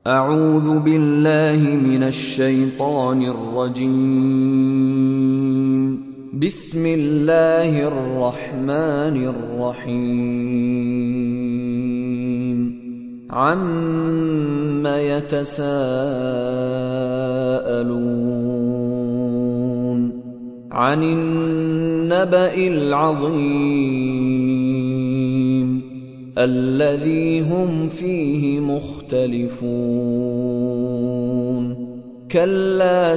أعوذ بالله من الشيطان الرجيم. بسم الله الرحمن الرحيم. عَمَّ يتساءلون عن النبأ العظيم الذي هم فيه مختلفون كلا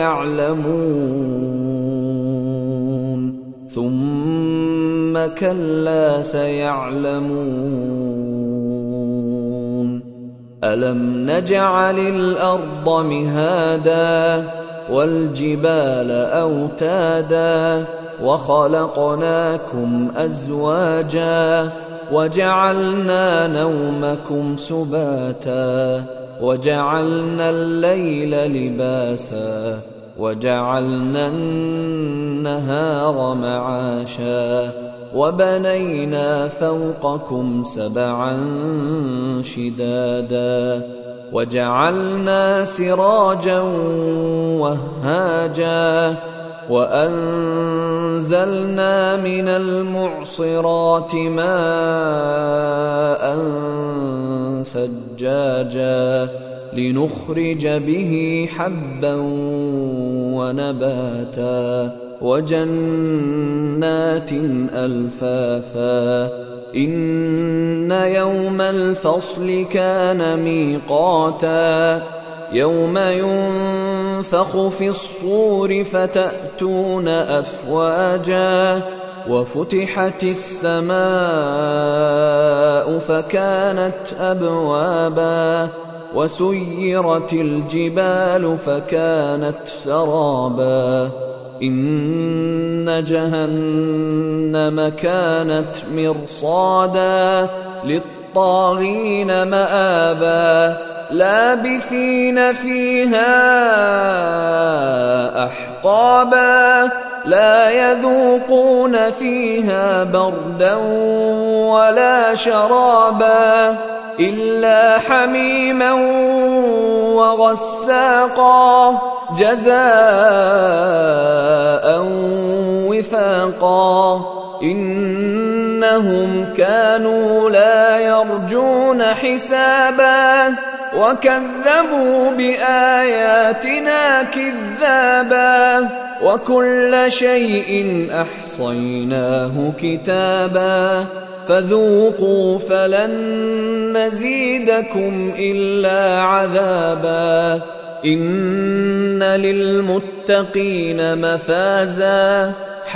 سيعلمون ثم كلا سيعلمون ألم نجعل الأرض مهادا والجبال أوتادا وخلقناكم أزواجا وجعلنا نومكم سباتا وجعلنا الليل لباسا وجعلنا النهار معاشا وبنينا فوقكم سبعا شدادا وجعلنا سراجا وهاجا وأنزلنا من المعصرات ماء ثجاجا لنخرج به حبا ونباتا وجنات ألفافا إن يوم الفصل كان ميقاتا يوم ينفخ في الصور فتأتون أفواجا وفتحت السماء فكانت أبوابا وسيرت الجبال فكانت سرابا إن جهنم كانت مرصادا للطاغين مآبا لابثين فيها أحقابا لا يذوقون فيها بردا ولا شرابا إلا حميما وغساقا جزاء وفاقا إنهم كانوا لا يرجون حسابا وكذبوا بآياتنا كذابا وكل شيء أحصيناه كتابا فذوقوا فلن نزيدكم إلا عذابا إن للمتقين مفازا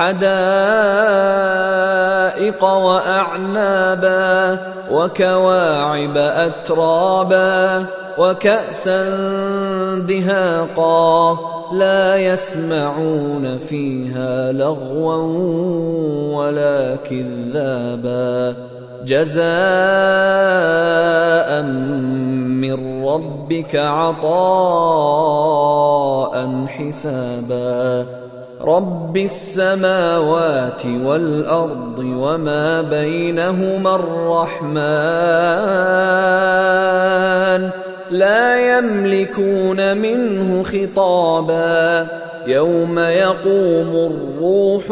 حدائق وأعنابا وكواعب أترابا وكأسا دهاقا لا يسمعون فيها لغوا ولا كذابا جزاء من ربك عطاء حسابا رب السماوات والأرض وما بينهما الرحمن لا يملكون منه خطابا يوم يقوم الروح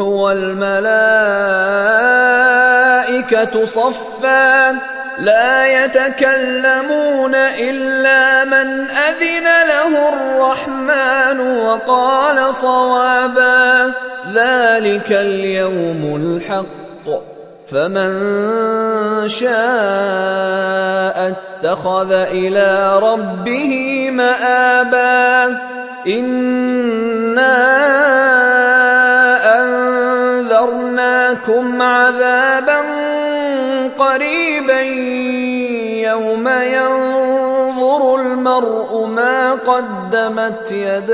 والملائكة صفا لا يتكلمون إلا من أذن له الرحمن وقال صوابا ذلك اليوم الحق فمن شاء اتخذ إلى ربه مآبا إنا أنذرناكم عذابا قريبا يوم ينظر المرء ما قدمت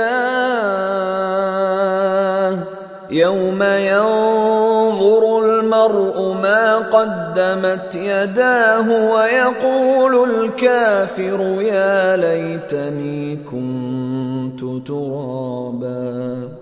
يداه يوم ينظر المرء ما قدمت يداه ويقول الكافر يا ليتني كنت ترابا.